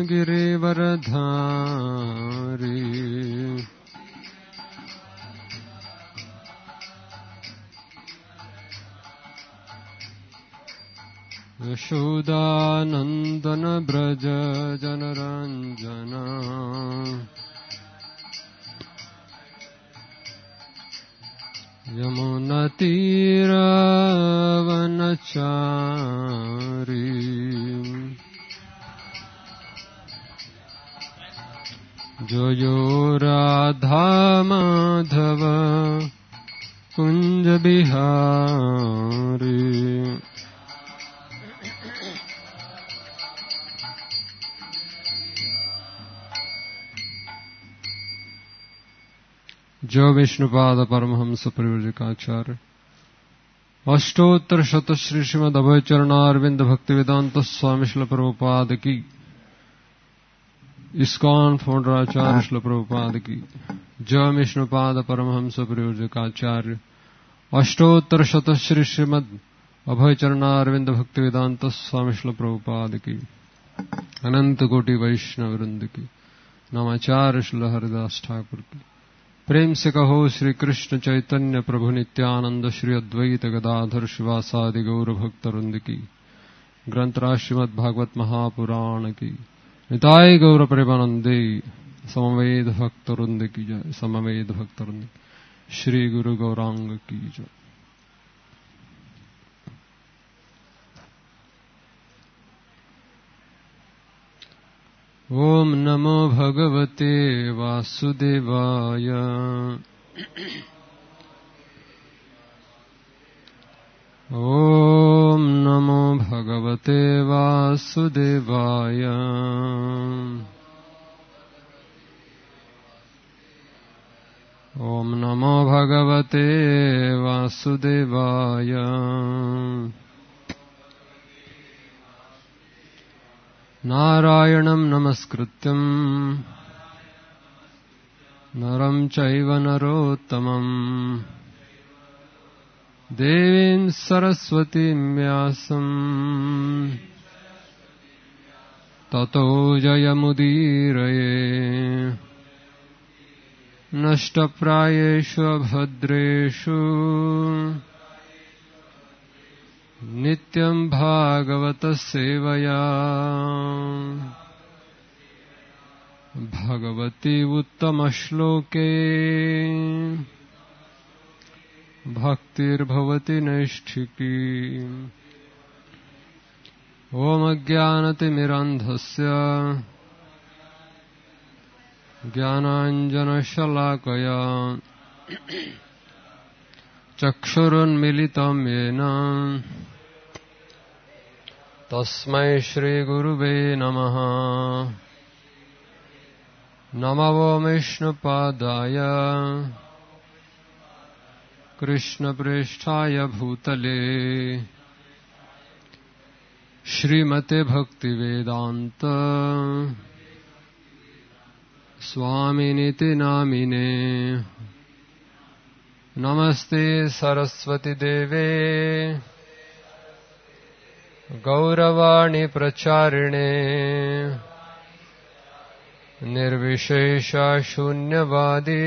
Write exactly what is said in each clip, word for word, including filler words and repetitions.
गिरिवरधारी यशोदानंदन ब्रज जनरंजना यमुनतीरवनचारी जयो राधा माधव कुंज बिहारी जो विष्णुपाद परमहंस परिव्राजकाचार्य अष्टोत्तर शत श्री श्रीमद अभय चरणारविंद भक्ति वेदांत स्वामी श्रील प्रभुपाद की, इस्कॉन फाउंडराचार्य श्रील प्रभुपाद की, जो विष्णुपाद परमहंस परिव्राजकाचार्य अष्टोत्तर शत श्री श्रीमद अभय चरणारविंद भक्ति वेदांत स्वामी श्रील प्रभुपाद की, अनंत कोटि वैष्णव वृंद की, नमाचार्य श्रील हरिदास ठाकुर की। प्रेम से कहो श्री कृष्ण चैतन्य प्रभु नित्यानंद श्री अद्वैत गदाधर शिवासादि गौर भक्त वृंद की, ग्रंथराज श्रीमद् भागवत महापुराण की, निताय गौर प्रेमानंदे समवेद भक्त वृंद की जय, समवेद भक्त वृंद श्री गुरु गौरांग की जय। ओम नमो भगवते वासुदेवाय। ओम नमो भगवते वासुदेवाय। ओम नमो भगवते वासुदेवाय। नारायणं नमस्कृत्यं नरं चैव नरोत्तमं देवीं सरस्वतीं व्यासं ततो जयमुदीरये। नष्टप्रायेषु अभद्रेषु नित्यं भागवत सेवया भगवती उत्तम श्लोके भक्तिर्भवति नैष्ठिकी। ओम अज्ञानतिमिरान्धस्य ज्ञानाञ्जनशलाकया चक्षुरुन्मिलितं येन तस्मै श्रीगुरुवे नमः। नमो विष्णुपादाय कृष्णप्रेष्ठाय भूतले श्रीमते भक्तिवेदान्त स्वामिनिति नामिने। नमस्ते सरस्वती देवे गौरवाणी प्रचारिणे निर्विशेषा शून्यवादी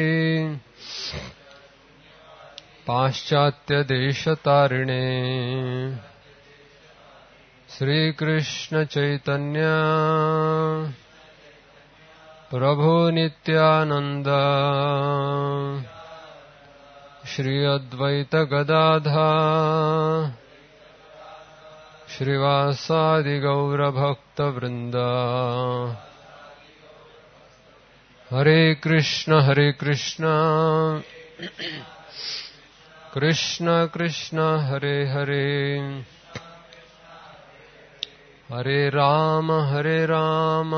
पाश्चात्य देशतारिणे। श्रीकृष्ण चैतन्य प्रभु नित्यानंद श्री अद्वैत गदाधर श्रीवासादि गौर भक्त वृंद। हरे कृष्ण हरे कृष्ण कृष्ण कृष्ण हरे हरे हरे राम हरे राम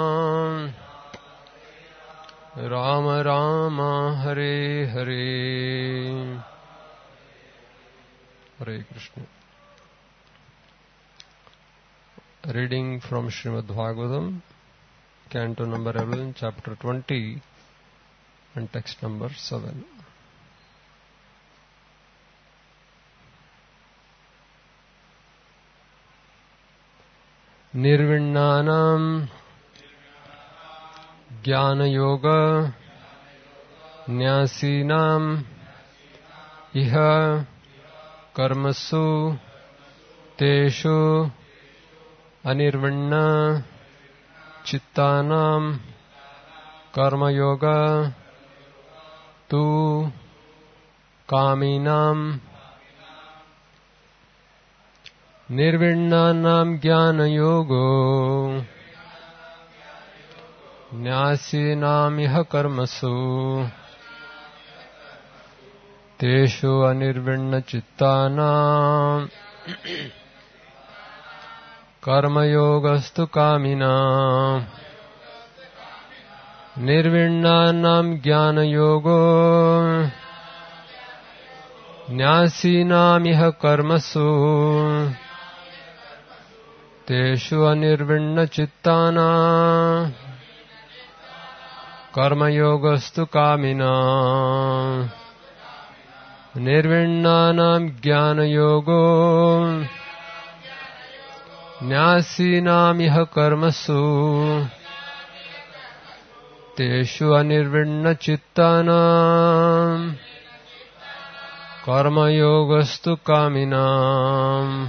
राम राम हरे हरे। हरे Krishna. Reading from Srimad Bhagavatam, Canto number eleven, Chapter twenty, and text number seven. Nirvinnanam Jnana Yoga Nyasinam Iha Karmasu Teshu Anirvinna Chittanam Karma Yoga Tu Kaminam Nirvinnanam Jnana Yogo Nyasinam Iha Karmasu Teshu Anirvinna Chittanam Karma Yogastu Kamina Nirvinnanam Jnana Yogo Nyasinam Iha Karmasu Teshu Anirvinna Chittana Karma Yogastu Kamina Nirvinnanam Jnana Yogo Nyasinam Iha Karmasu Teshu Anirvinna Chittana Karma Yogastu Kaminam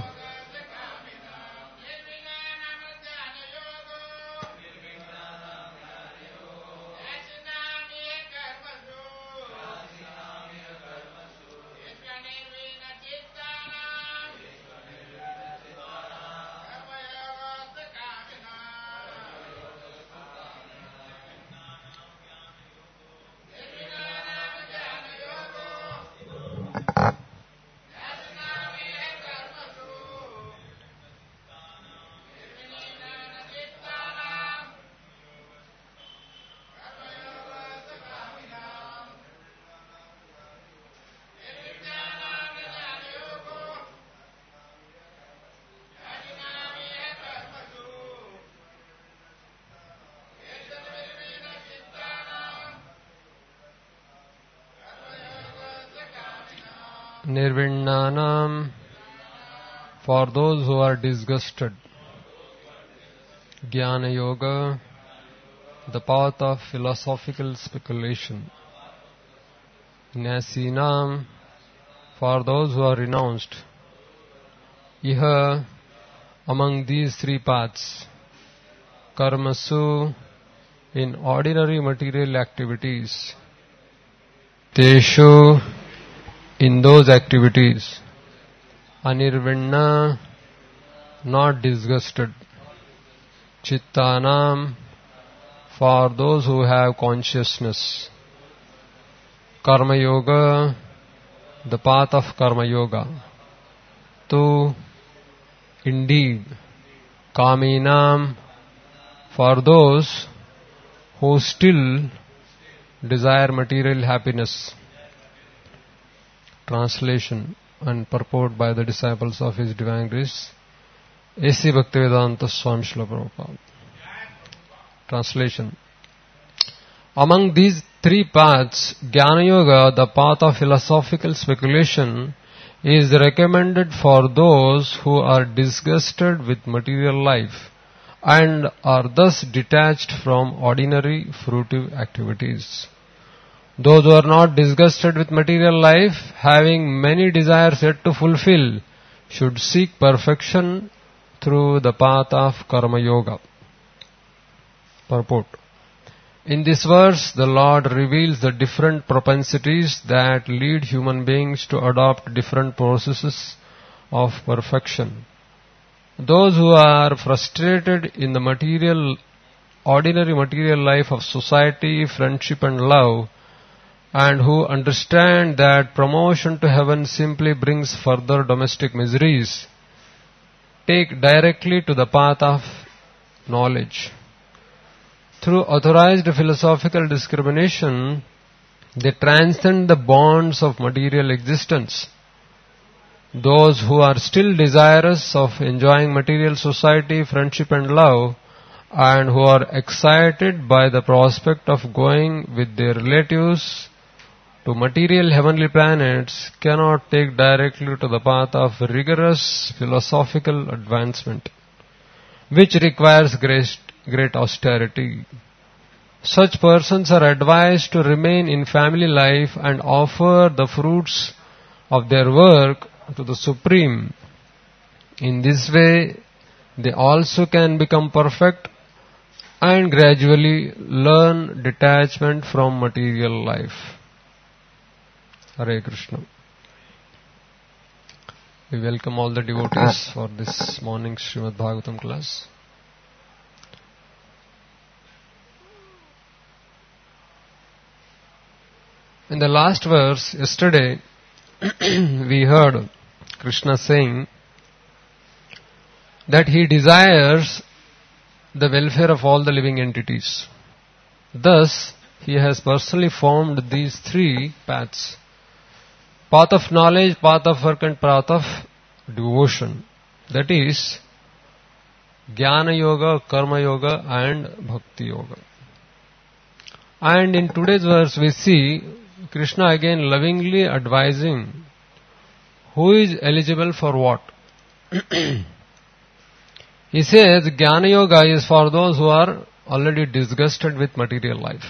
Nirvinnanam, for those who are disgusted. Jnana Yoga, the path of philosophical speculation. Nyasinam, for those who are renounced. Iha, among these three paths. Karmasu, in ordinary material activities. Teshu, in those activities. Anirvinna, not disgusted. Chittanam, for those who have consciousness. Karma Yoga, the path of Karma Yoga. Tu, indeed. Kaminam, for those who still desire material happiness. Translation and purport by the disciples of His Divine Grace, A C Bhaktivedanta Swami Srila Prabhupada. Translation. Among these three paths, Jnana Yoga, the path of philosophical speculation, is recommended for those who are disgusted with material life and are thus detached from ordinary fruitive activities. Those who are not disgusted with material life, having many desires yet to fulfill, should seek perfection through the path of Karma Yoga. Purport. In this verse, the Lord reveals the different propensities that lead human beings to adopt different processes of perfection. Those who are frustrated in the material, ordinary material life of society, friendship and love, and who understand that promotion to heaven simply brings further domestic miseries, take directly to the path of knowledge. Through authorized philosophical discrimination, they transcend the bonds of material existence. Those who are still desirous of enjoying material society, friendship and love, and who are excited by the prospect of going with their relatives to material heavenly planets, cannot take directly to the path of rigorous philosophical advancement, which requires great, great austerity. such persons are advised to remain in family life and offer the fruits of their work to the Supreme. In this way, they also can become perfect and gradually learn detachment from material life. Hare Krishna. We welcome all the devotees for this morning's Srimad Bhagavatam class. In the last verse, yesterday, we heard Krishna saying that he desires the welfare of all the living entities. Thus, he has personally formed these three paths: path of knowledge, path of work, and path of devotion. That is, Jnana Yoga, Karma Yoga, and Bhakti Yoga. And in today's verse, we see Krishna again lovingly advising who is eligible for what. He says Jnana Yoga is for those who are already disgusted with material life.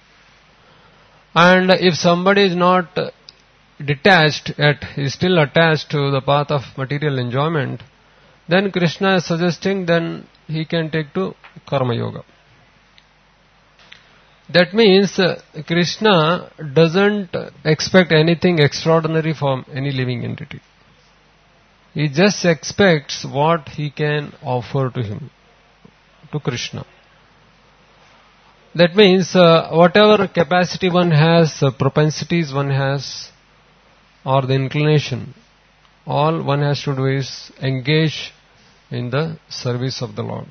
And if somebody is not detached yet, is still attached to the path of material enjoyment, then Krishna is suggesting then he can take to Karma Yoga. That means uh, Krishna doesn't expect anything extraordinary from any living entity. He just expects what he can offer to him, to Krishna. That means uh, whatever capacity one has, uh, propensities one has, or the inclination, all one has to do is engage in the service of the Lord.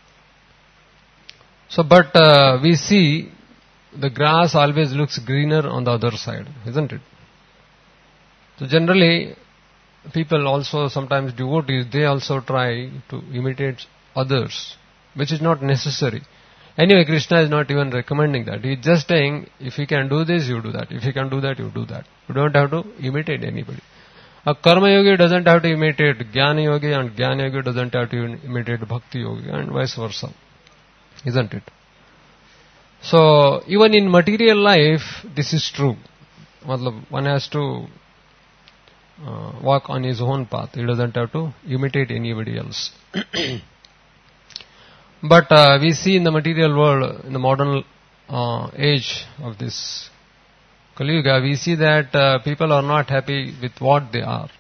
So, but uh, we see the grass always looks greener on the other side, isn't it? So generally, people also, sometimes devotees, they also try to imitate others, which is not necessary. Anyway, Krishna is not even recommending that. He is just saying, if you can do this, you do that. If you can do that, you do that. You don't have to imitate anybody. A Karma Yogi doesn't have to imitate Jnana Yogi, and Jnana Yogi doesn't have to imitate Bhakti Yogi, and vice versa. Isn't it? So, even in material life, this is true. One has to uh, walk on his own path. He doesn't have to imitate anybody else. But uh, we see in the material world, in the modern uh, age of this Kali Yuga, we see that uh, people are not happy with what they are.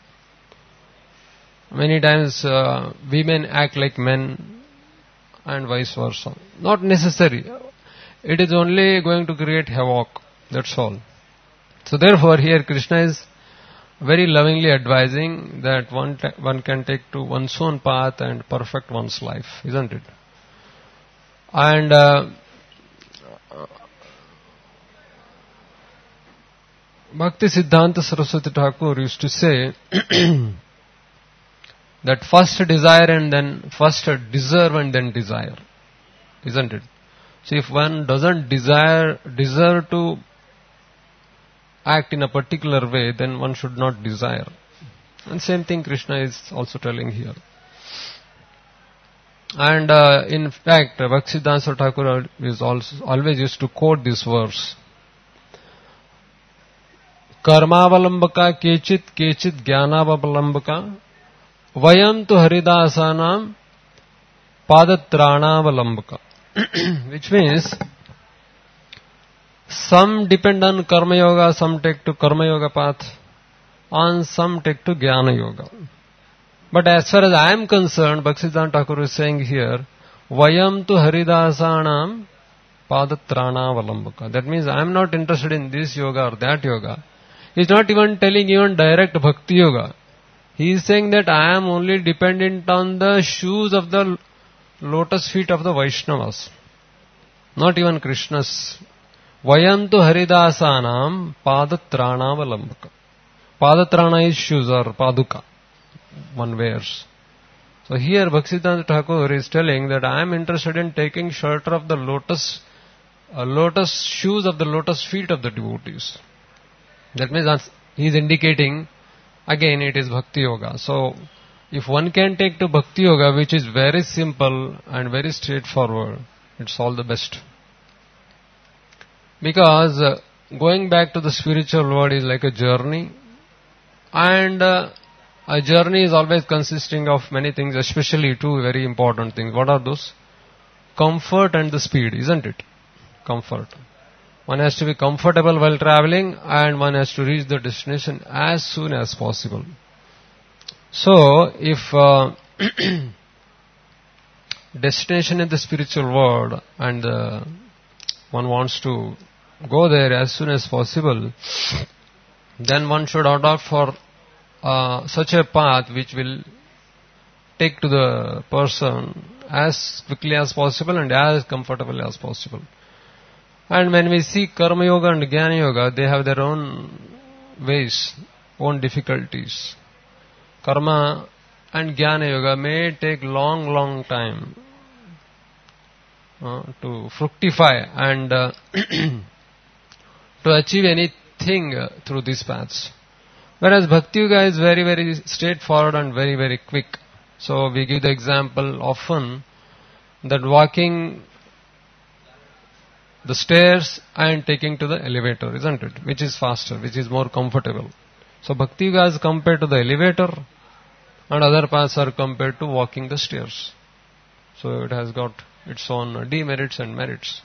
Many times uh, women act like men and vice versa. Not necessary. It is only going to create havoc. That's all. So therefore here Krishna is very lovingly advising that one ta- one can take to one's own path and perfect one's life, isn't it? And uh, Bhakti Siddhanta Saraswati Thakur used to say that first desire and then first deserve and then desire, isn't it? So if one doesn't desire, deserve to act in a particular way, then one should not desire. And same thing Krishna is also telling here. And uh, in fact, Bhaktisiddhanta Thakur is also always used to quote this verse. Karmavalambaka kechit kechit jnanavalambaka vayam tu haridasanam padatranavalambaka. Which means some depend on Karma Yoga, some take to Karma Yoga path, and some take to Jnana Yoga. But as far as I am concerned, Bhaktisiddhanta Thakur is saying here, Vayam tu haridasanam padatranavalambaka. That means I am not interested in this yoga or that yoga. He is not even telling even direct Bhakti Yoga. He is saying that I am only dependent on the shoes of the lotus feet of the Vaishnavas. Not even Krishna's. Vayantu haridasanam padatranavalambaka. Padatrana is shoes or paduka, one wears. So here Bhaktisiddhanta Thakur is telling that I am interested in taking shelter of the lotus, uh, lotus shoes of the lotus feet of the devotees. That means he is indicating, again it is Bhakti Yoga. So if one can take to Bhakti Yoga, which is very simple and very straightforward, it's all the best. Because uh, going back to the spiritual world is like a journey, and uh, a journey is always consisting of many things, especially two very important things. What are those? Comfort and the speed, isn't it? Comfort. One has to be comfortable while traveling, and one has to reach the destination as soon as possible. So, if uh, destination in the spiritual world and uh, one wants to go there as soon as possible, then one should adopt for uh, such a path which will take to the person as quickly as possible and as comfortably as possible. And when we see Karma Yoga and Jnana Yoga, they have their own ways, own difficulties. Karma and Jnana Yoga may take long, long time uh, to fructify and uh, to achieve anything uh, through these paths. Whereas Bhakti Yoga is very, very straightforward and very, very quick. So we give the example often that walking the stairs and taking to the elevator, isn't it? Which is faster, which is more comfortable. So Bhakti Yoga is compared to the elevator, and other paths are compared to walking the stairs. So it has got its own demerits and merits.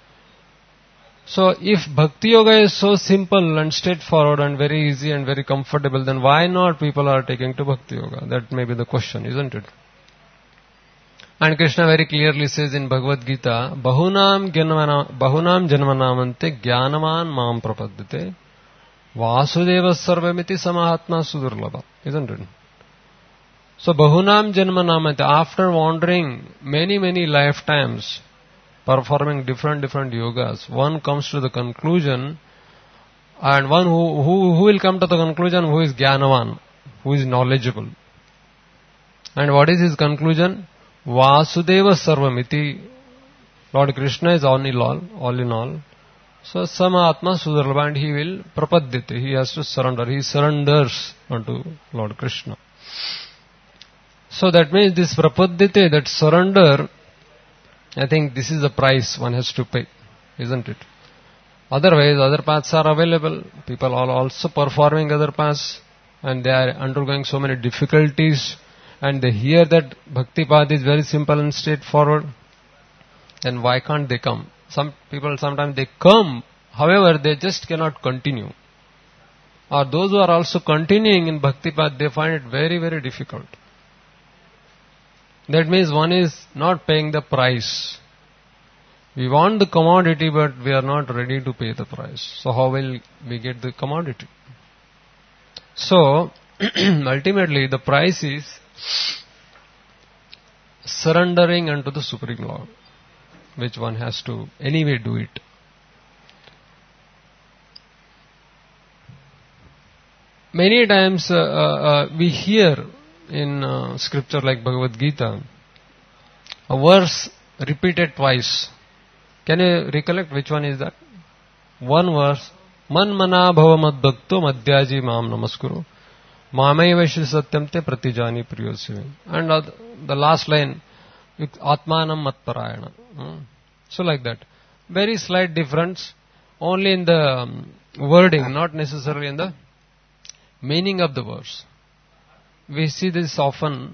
So if Bhakti Yoga is so simple and straightforward and very easy and very comfortable, then why not people are taking to Bhakti Yoga? That may be the question, isn't it? And Krishna very clearly says in Bhagavad Gita, Bahunam janmanamante jnanavan mam prapaddate vasudeva sarvamiti samahatma sudurlabha. Isn't it? So Bahunam janmanamante, after wandering many, many lifetimes, performing different, different yogas, one comes to the conclusion, and one who, who, who will come to the conclusion who is Jnanavan, who is knowledgeable. And what is his conclusion? Vasudeva Sarvamiti. Lord Krishna is all in all, all in all. So Samatma Sudurlabha, and he will prapaddite. He has to surrender. He surrenders unto Lord Krishna. So that means this prapaddite, that surrender, I think this is the price one has to pay, isn't it? Otherwise, other paths are available. People are also performing other paths, and they are undergoing so many difficulties, and they hear that Bhakti path is very simple and straightforward. Then why can't they come? Some people sometimes they come, however they just cannot continue. Or those who are also continuing in Bhakti path, they find it very, very difficult. That means one is not paying the price. We want the commodity, but we are not ready to pay the price. So how will we get the commodity? So, ultimately the price is surrendering unto the Supreme Lord, which one has to anyway do it. Many times uh, uh, we hear in uh, scripture like Bhagavad Gita, a verse repeated twice. Can you recollect which one is that? One verse, Man mana bhava mad bhakto madhyaji maam namaskuru mamaiva shri satyam te pratijani priyosime. And uh, the last line, atmanam matparayana. Hmm. So like that. Very slight difference, only in the um, wording, not necessarily in the meaning of the verse. We see this often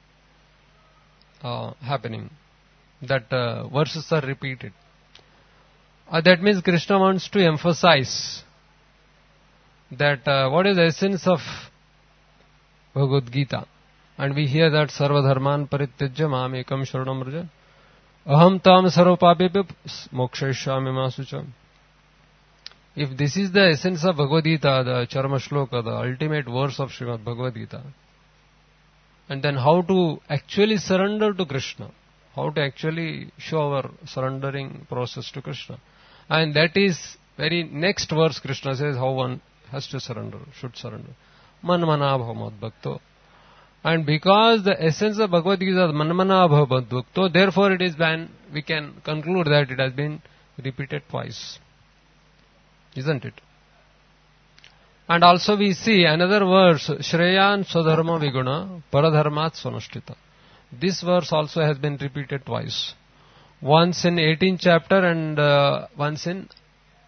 uh, happening, that uh, verses are repeated. Uh, that means Krishna wants to emphasize that uh, what is the essence of Bhagavad Gita. And we hear that Sarva Dharman Parityajya Mam Ekam Sharanam Vraja Aham Tam Sarvapapya Mokshayashyami Ma Sucha. If this is the essence of Bhagavad Gita, the Charma Shloka, the ultimate verse of Srimad Bhagavad Gita, and then how to actually surrender to Krishna, how to actually show our surrendering process to Krishna. And that is very next verse Krishna says how one has to surrender, should surrender. Man mana bhava bhakto. And because the essence of Bhagavad Gita is man mana bhava bhakto, therefore it is when we can conclude that it has been repeated twice. Isn't it? And also we see another verse, Shreyan Swadharma Viguna Paradharmat Swanashtita. This verse also has been repeated twice. Once in eighteenth chapter and uh, once in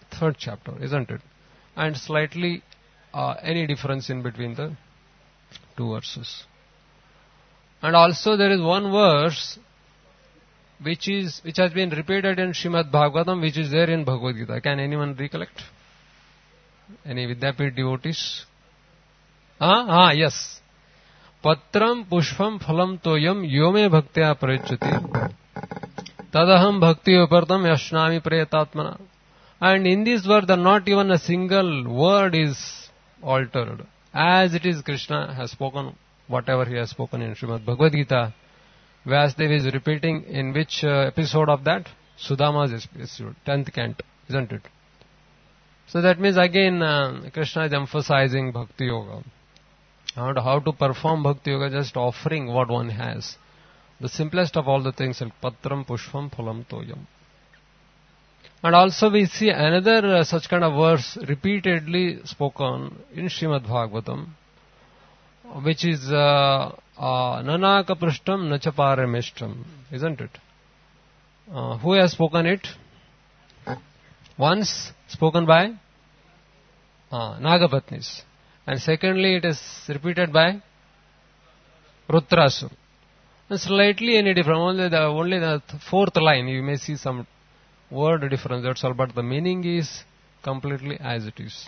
third chapter, isn't it? And slightly uh, any difference in between the two verses. And also there is one verse which is which has been repeated in Srimad Bhagavatam, which is there in Bhagavad Gita. Can anyone recollect? Any Vidyapit devotees? Ah, ah, yes. Patram pushpam phalam toyam yome bhaktya prayachati tadaham bhakti upartam yashnami prayatatmana. And in this verse, not even a single word is altered. As it is, Krishna has spoken whatever he has spoken in Srimad Bhagavad Gita. Vyasdev is repeating in which uh, episode of that? Sudama's episode, tenth canto, isn't it? So that means again uh, Krishna is emphasizing Bhakti Yoga. And how to perform Bhakti Yoga, just offering what one has. The simplest of all the things, Patram Pushpam Phalam Toyam. And also we see another uh, such kind of verse repeatedly spoken in Srimad Bhagavatam, which is uh, uh, Nanaka Prishtam Nachapare Mishtam, isn't it? Uh, who has spoken it? Once spoken by uh, Nagapatnis. And secondly it is repeated by Rutrasur. And slightly any different, only the, only the fourth line you may see some word difference, that's all, but the meaning is completely as it is.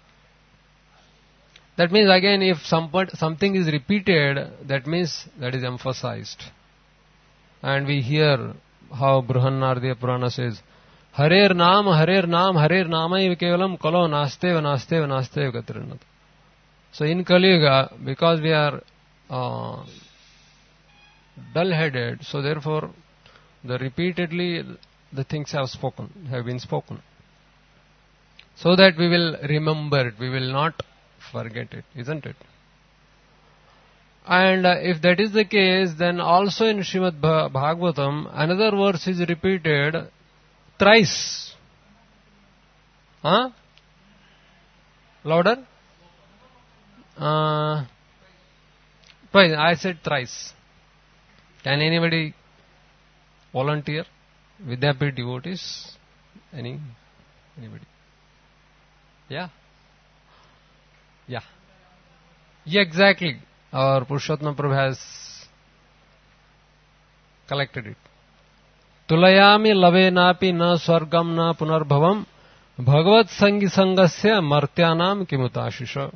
That means again, if some, something is repeated, that means that is emphasized. And we hear how Brihanardiya Purana says, Harer Naam, Harer Naam, Harer Namaiva Kevalam Kalo Nasteva Nasteva Nasteva Gatirinat. So in Kali Yuga, because we are uh, dull-headed, so therefore the repeatedly the things have spoken, have been spoken. So that we will remember it, we will not forget it, isn't it? And uh, if that is the case, then also in Srimad Bhagavatam, another verse is repeated thrice. Huh? Louder? Uh, twice. I said thrice. Can anybody volunteer? Vidyapit devotees? Any? Anybody? Yeah? Yeah. Yeah, exactly. Our Purushottam Prabhu has collected it. Tulayami lavenapi na swargam na punarbhavam bhagavat sangi sangasya martyanam kimutashisha.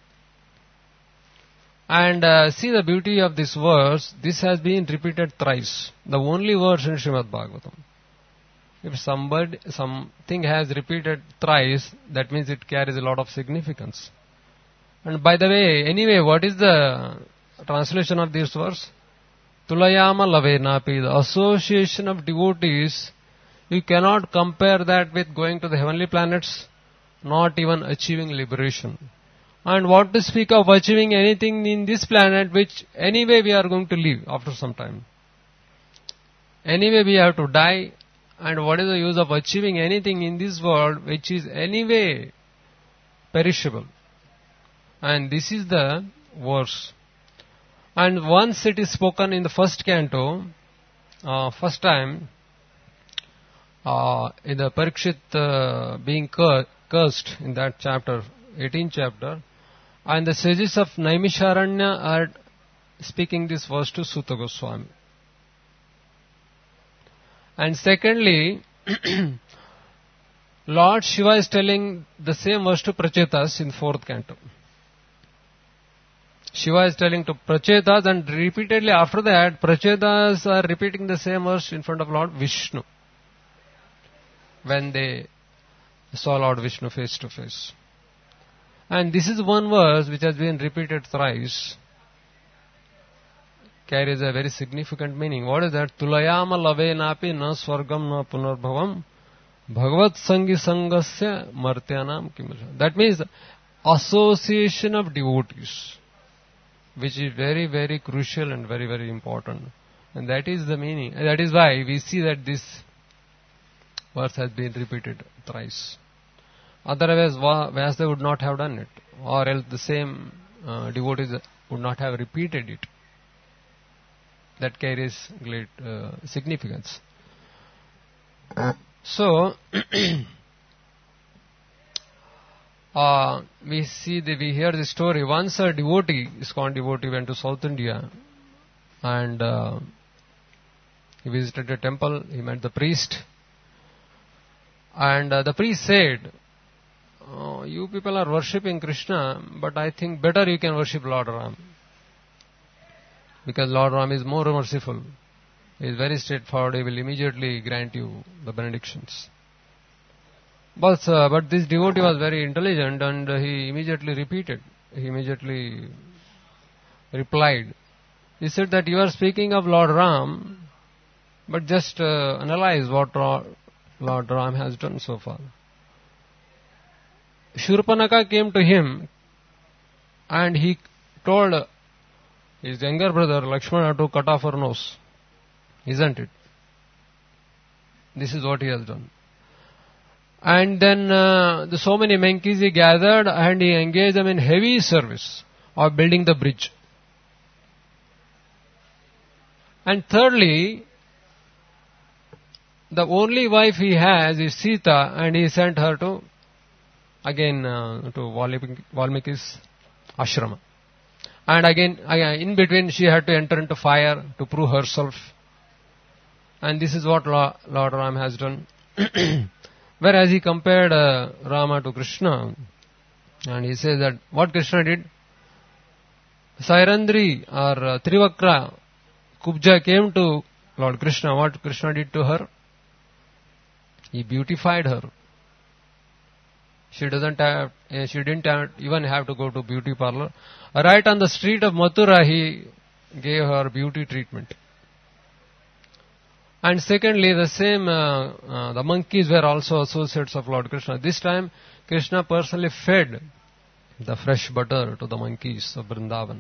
And uh, see the beauty of this verse. This has been repeated thrice. The only verse in Srimad Bhagavatam. If somebody, something has repeated thrice, that means it carries a lot of significance. And by the way, anyway, what is the translation of this verse? Tulayama lavenapi, the association of devotees, you cannot compare that with going to the heavenly planets, not even achieving liberation. And what to speak of achieving anything in this planet, which anyway we are going to leave after some time. Anyway we have to die, and what is the use of achieving anything in this world which is anyway perishable? And this is the verse. And once it is spoken in the first canto, uh, first time, uh, in the Parikshit uh, being cur- cursed in that chapter, eighteenth chapter, and the sages of Naimisharanya are speaking this verse to Suta Goswami. And secondly, Lord Shiva is telling the same verse to Prachetas in fourth canto. Shiva is telling to Prachetas, and repeatedly after that, Prachetas are repeating the same verse in front of Lord Vishnu when they saw Lord Vishnu face to face. And this is one verse which has been repeated thrice, carries a very significant meaning. What is that? Tulayama lavenapi na swargam na punarbhavam bhagavat sangi sangasya martyanam kimasha. That means association of devotees, which is very, very crucial and very, very important. And that is the meaning. And that is why we see that this verse has been repeated thrice. Otherwise, Vyasdev would not have done it, or else the same uh, devotees would not have repeated it. That carries great uh, significance. So, uh, we see, the, we hear the story. Once a devotee, ISKCON devotee, went to South India and uh, he visited a temple, he met the priest, and uh, the priest said, oh, you people are worshipping Krishna, but I think better you can worship Lord Ram, because Lord Ram is more merciful. He is very straightforward, he will immediately grant you the benedictions. But, uh, but this devotee was very intelligent, and uh, he immediately repeated, he immediately replied. He said that you are speaking of Lord Ram, but just uh, analyze what Ra- Lord Ram has done so far. Shurpanaka came to him and he told his younger brother Lakshmana to cut off her nose. Isn't it? This is what he has done. And then uh, the so many monkeys he gathered and he engaged them in heavy service of building the bridge. And thirdly, the only wife he has is Sita, and he sent her to, again, uh, to Valmiki's ashrama. And again, in between, she had to enter into fire to prove herself. And this is what Lord Ram has done. Whereas he compared uh, Rama to Krishna, and he says that what Krishna did, Sairandri or uh, Trivakra, Kubja came to Lord Krishna. What Krishna did to her? He beautified her. She doesn't have, uh, she didn't have, even have to go to beauty parlor. Right on the street of Mathura, he gave her beauty treatment. And secondly, the same, uh, uh, the monkeys were also associates of Lord Krishna. This time, Krishna personally fed the fresh butter to the monkeys of Vrindavan.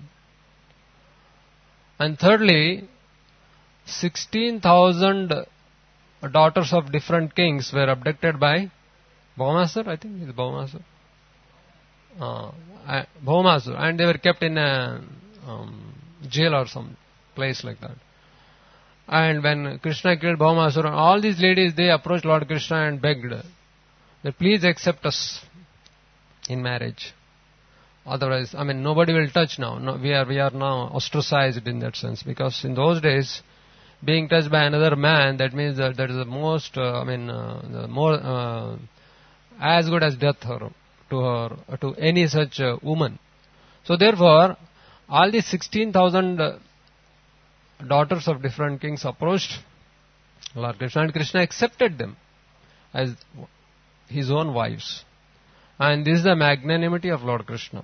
And thirdly, sixteen thousand daughters of different kings were abducted by Bhaumasur, I think it's Bhaumasur. Uh, Bhaumasur, and they were kept in a um, jail or some place like that. And when Krishna killed Bhaumasur, all these ladies, they approached Lord Krishna and begged that please accept us in marriage. Otherwise, I mean, nobody will touch now. No, we are we are now ostracized in that sense, because in those days, being touched by another man, that means that that is the most, uh, I mean, uh, the more uh, as good as death her, to her, to any such uh, woman. So therefore, all these sixteen thousand uh, daughters of different kings approached Lord Krishna, and Krishna accepted them as his own wives. And this is the magnanimity of Lord Krishna.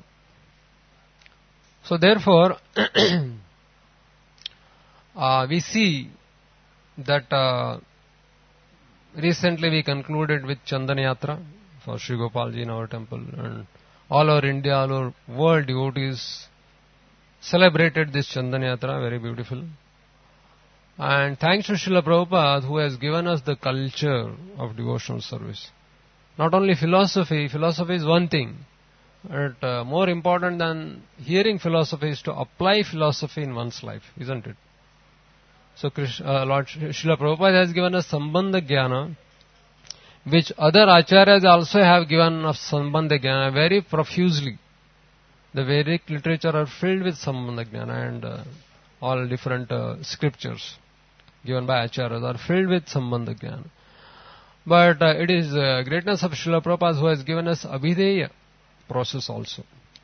So therefore, uh, we see that uh, recently we concluded with Chandana Yatra for Sri Gopalji in our temple, and all over India, all over world devotees celebrated this Chandana Yatra, very beautiful. And thanks to Srila Prabhupada, who has given us the culture of devotional service. Not only philosophy, philosophy is one thing, but uh, more important than hearing philosophy is to apply philosophy in one's life, isn't it? So Krishna, uh, Lord Srila Prabhupada has given us Sambandha Jnana, which other acharyas also have given us Sambandha Jnana very profusely. The Vedic literature are filled with Sambandha Jnana, and uh, all different uh, scriptures given by acharyas are filled with Sambandha Jnana. But uh, it is uh, greatness of Srila Prabhupada who has given us Abhideya process also.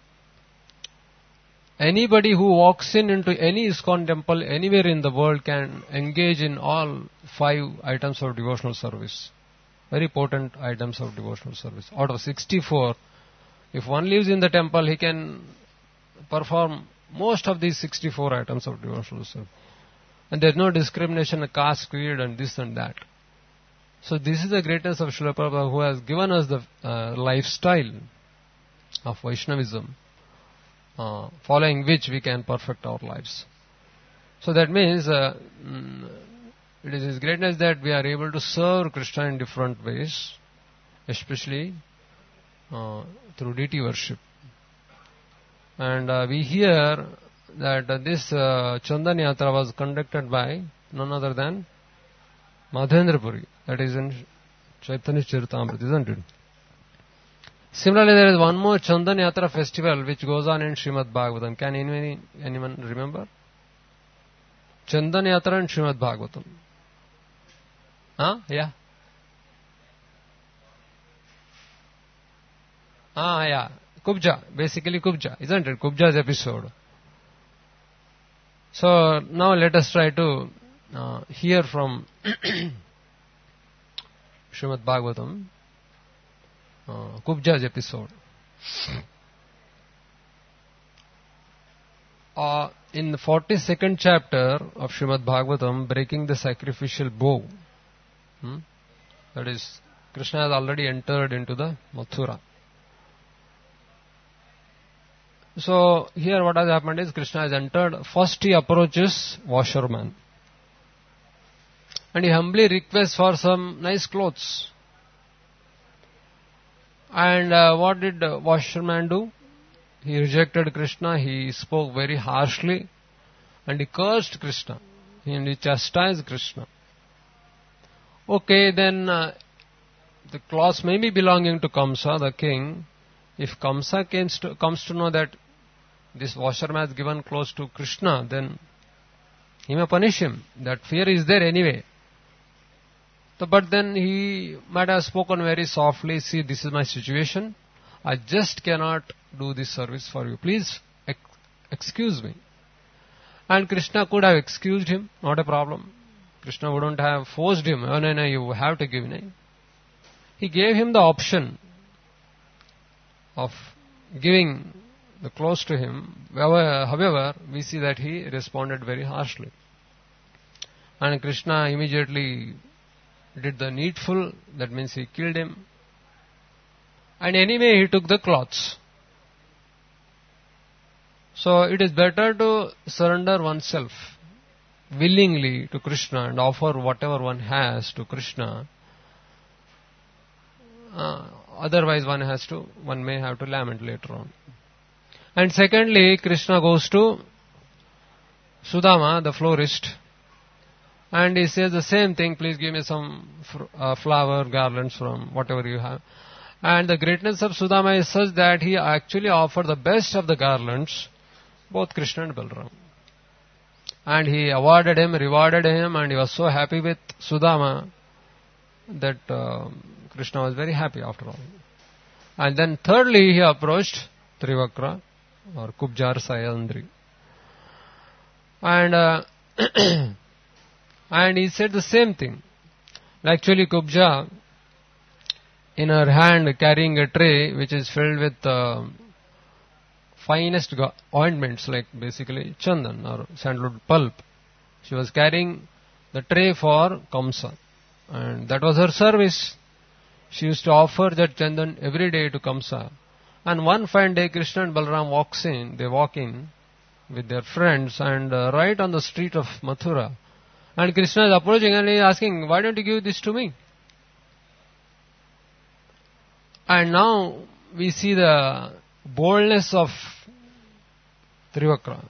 Anybody who walks in into any ISKCON temple anywhere in the world can engage in all five items of devotional service. Very potent items of devotional service. Out of sixty-four, if one lives in the temple, he can perform most of these sixty-four items of devotional service. And there is no discrimination, caste, creed, and this and that. So this is the greatness of Srila Prabhupada, who has given us the uh, lifestyle of Vaishnavism, uh, following which we can perfect our lives. So that means uh, mm, it is His greatness that we are able to serve Krishna in different ways, especially uh, through deity worship. And uh, we hear that uh, this uh, Chandana Yatra was conducted by none other than Madhendra Puri, that is in Chaitanya Charitamrita, isn't it? Similarly, there is one more Chandan Yatra festival which goes on in Srimad Bhagavatam. Can anyone, anyone remember? Chandan Yatra and Srimad Bhagavatam. Huh? Yeah. Ah, yeah. Kubja. Basically Kubja. Isn't it? Kubja's episode. So, now let us try to uh, hear from Srimad Bhagavatam. Uh, Kubja's episode. Uh, in the forty-second chapter of Srimad Bhagavatam, breaking the sacrificial bow, hmm, that is, Krishna has already entered into the Mathura. So, here what has happened is Krishna has entered. First he approaches washerman. And he humbly requests for some nice clothes. And uh, what did uh, washerman do? He rejected Krishna, he spoke very harshly, and he cursed Krishna, and he chastised Krishna. Okay, then uh, the clothes may be belonging to Kamsa, the king. If Kamsa comes to, comes to know that this washerman has given clothes to Krishna, then he may punish him. That fear is there anyway. So, but then he might have spoken very softly, see, this is my situation. I just cannot do this service for you. Please ex- excuse me. And Krishna could have excused him, not a problem. Krishna wouldn't have forced him. Oh, no, no, you have to give me. He gave him the option of giving the clothes to him. However, however, we see that he responded very harshly. And Krishna immediately did the needful, that means he killed him. And anyway, he took the cloths. So it is better to surrender oneself willingly to Krishna and offer whatever one has to Krishna. Uh, otherwise one has to, one may have to lament later on. And secondly, Krishna goes to Sudama, the florist, and he says the same thing, please give me some fr- uh, flower garlands from whatever you have. And the greatness of Sudama is such that he actually offered the best of the garlands, both Krishna and Balaram. And he awarded him, rewarded him, and he was so happy with Sudama that uh, Krishna was very happy after all. And then thirdly, he approached Trivakra or Kubjar Sayandri. And uh, and he said the same thing. Actually, Kubja, in her hand carrying a tray which is filled with uh, finest go- ointments, like basically chandan or sandalwood pulp. She was carrying the tray for Kamsa, and that was her service. She used to offer that chandan every day to Kamsa. And one fine day, Krishna and Balaram walks in, they walk in with their friends, and uh, right on the street of Mathura. And Krishna is approaching and he is asking, why don't you give this to me? And now we see the boldness of Trivakra.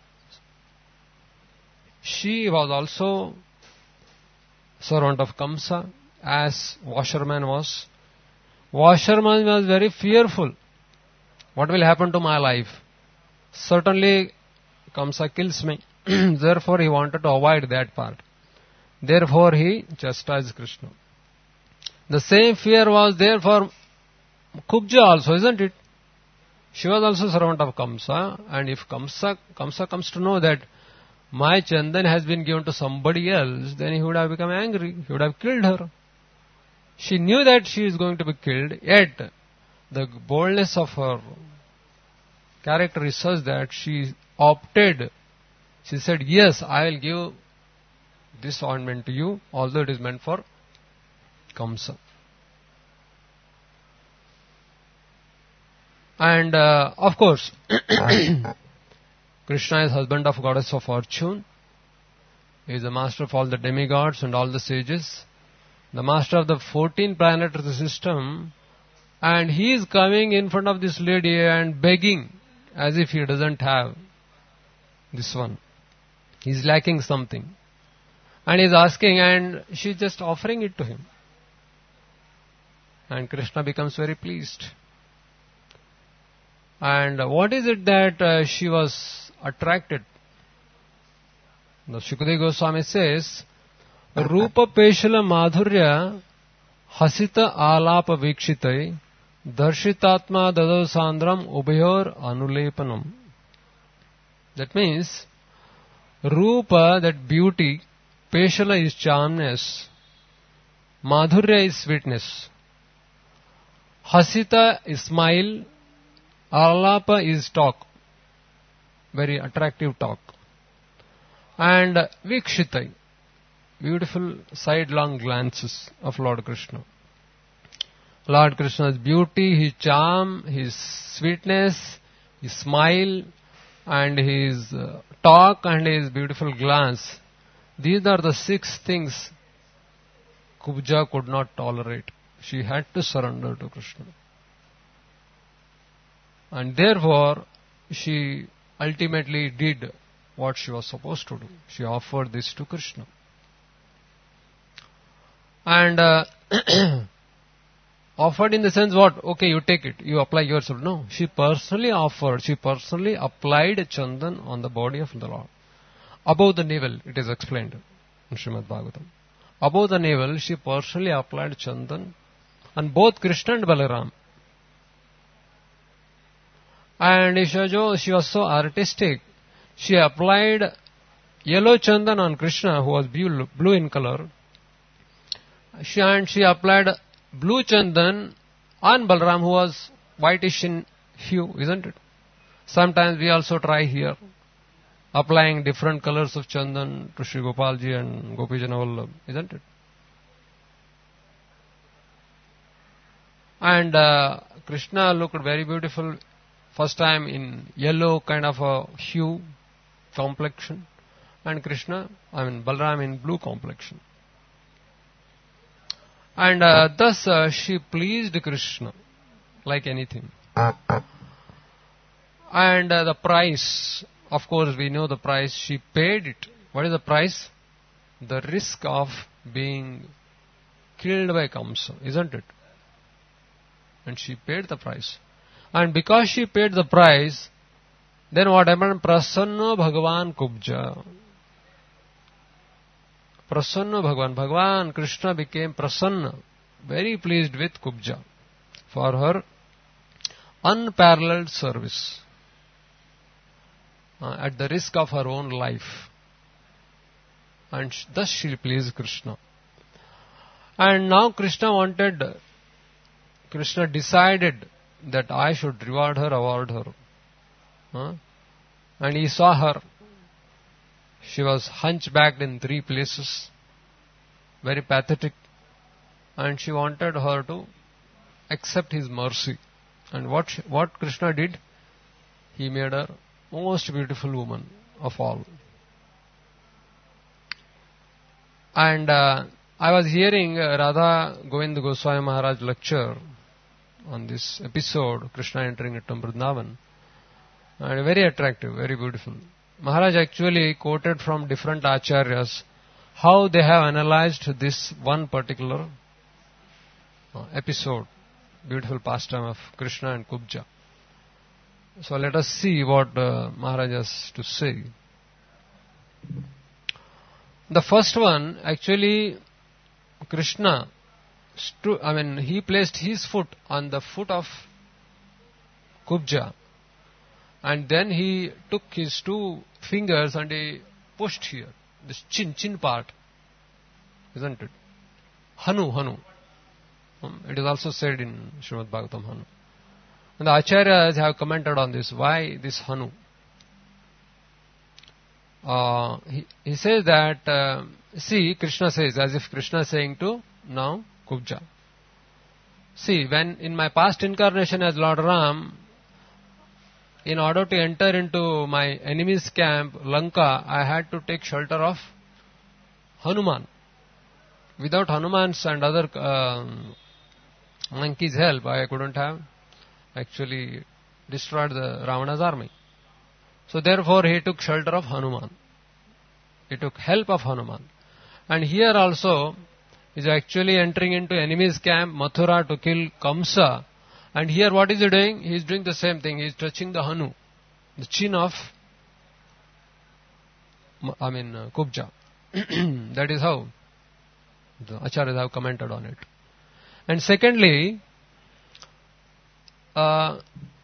She was also servant of Kamsa, as washerman was. Washerman was very fearful. What will happen to my life? Certainly Kamsa kills me. Therefore he wanted to avoid that part. Therefore he chastised Krishna. The same fear was there for Kubja also, isn't it? She was also servant of Kamsa, and if Kamsa, Kamsa comes to know that my chandan has been given to somebody else, then he would have become angry, he would have killed her. She knew that she is going to be killed, yet the boldness of her character is such that she opted, she said, yes, I will give this ointment to you, although it is meant for Kamsa. And uh, of course, Krishna is husband of goddess of fortune. He is the master of all the demigods and all the sages, the master of the fourteen planetary system, and he is coming in front of this lady and begging as if he doesn't have this one. He is lacking something. And he is asking, and she is just offering it to him. And Krishna becomes very pleased. And what is it that uh, she was attracted? The Shukadeva Goswami says, Rupa Peshala Madhurya Hasita Alapa Vikshitai Darshitatma Dadav Sandram Ubhayor Anulepanam. That means, Rupa, that beauty, Peshala is charmness, Madhurya is sweetness, Hasita is smile, Alapa is talk, very attractive talk, and Vikshitai, beautiful sidelong glances of Lord Krishna. Lord Krishna's beauty, his charm, his sweetness, his smile, and his uh, talk and his beautiful glance. These are the six things Kubja could not tolerate. She had to surrender to Krishna. And therefore, she ultimately did what she was supposed to do. She offered this to Krishna. And uh, offered in the sense what? Okay, you take it, you apply yourself. No, she personally offered, she personally applied chandan on the body of the Lord. Above the navel, it is explained in Srimad Bhagavatam. Above the navel, she personally applied chandan on both Krishna and Balaram. And she was so artistic, she applied yellow chandan on Krishna, who was blue in color. She, and she applied blue chandan on Balaram, who was whitish in hue, isn't it? Sometimes we also try here, applying different colors of chandan to Sri Gopalji and Gopijana Vallabh, isn't it? And uh, Krishna looked very beautiful, first time in yellow kind of a hue, complexion, and Krishna, I mean Balaram in blue complexion. And uh, thus uh, she pleased Krishna like anything. And uh, the price, of course we know the price, she paid it. What is the price? The risk of being killed by Kamsa, isn't it? And she paid the price. And because she paid the price, then what happened? Prasanna Bhagavan Kubja. Prasanna Bhagavan. Bhagavan Krishna became Prasanna, very pleased with Kubja for her unparalleled service uh, at the risk of her own life. And thus she pleased Krishna. And now Krishna wanted, Krishna decided that I should reward her, award her. Huh? And he saw her. She was hunchbacked in three places, very pathetic, and she wanted her to accept his mercy. And what she, what Krishna did, he made her most beautiful woman of all. And uh, I was hearing uh, Radha Govinda Goswami Maharaj lecture on this episode, Krishna entering at Vrindavan, and very attractive, very beautiful. Maharaj actually quoted from different acharyas how they have analyzed this one particular uh, episode, beautiful pastime of Krishna and Kubja. So let us see what uh, Maharaj has to say. The first one, actually, Krishna, stu- I mean, he placed his foot on the foot of Kubja. And then he took his two fingers and he pushed here, this chin, chin part, isn't it? Hanu, Hanu. Um, it is also said in Srimad Bhagavatam, Hanu. And the Acharyas have commented on this. Why this Hanu? Uh, he, he says that, uh, see, Krishna says, as if Krishna is saying to now Kubja. See, when in my past incarnation as Lord Ram, in order to enter into my enemy's camp, Lanka, I had to take shelter of Hanuman. Without Hanuman's and other um, monkeys' help, I couldn't have actually destroyed the Ravana's army. So therefore he took shelter of Hanuman. He took help of Hanuman. And here also is actually entering into enemy's camp, Mathura, to kill Kamsa. And here what is he doing? He is doing the same thing. He is touching the Hanu, the chin of, I mean, uh, Kubja. That is how the Acharyas have commented on it. And secondly, uh,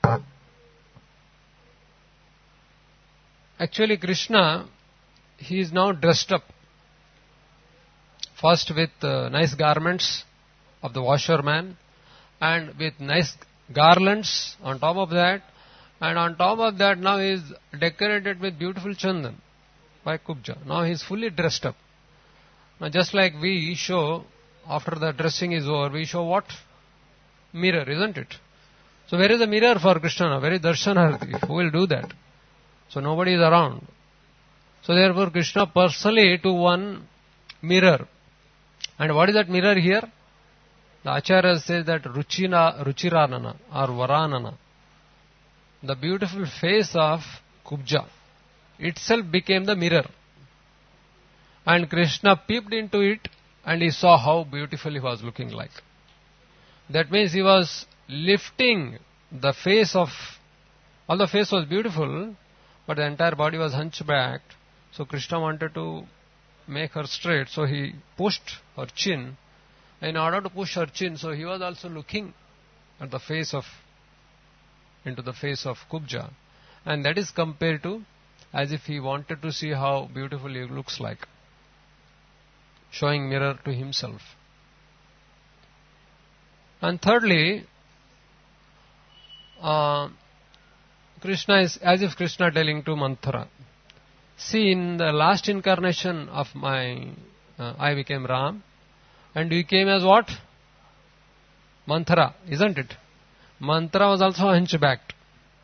actually Krishna, he is now dressed up. First with uh, nice garments of the washerman, and with nice garlands on top of that, and on top of that now he is decorated with beautiful chandan by Kubja. Now he is fully dressed up. Now just like we show, after the dressing is over, we show what? Mirror, isn't it? So where is the mirror for Krishna? Where is Darshanarthi? Who will do that? So nobody is around. So therefore Krishna personally to one mirror. And what is that mirror here? The Acharya says that Ruchina, Ruchiranana or Varanana, the beautiful face of Kubja, itself became the mirror. And Krishna peeped into it and he saw how beautiful he was looking like. That means he was lifting the face of, all the face was beautiful, but the entire body was hunchbacked. So Krishna wanted to make her straight, so he pushed her chin. In order to push her chin, so he was also looking at the face of, into the face of Kubja. And that is compared to as if he wanted to see how beautiful he looks like, showing mirror to himself. And thirdly, uh, Krishna is, as if Krishna telling to Manthara, see, in the last incarnation of my, uh, I became Ram, and you came as what? Manthara, isn't it? Manthara was also hunchbacked.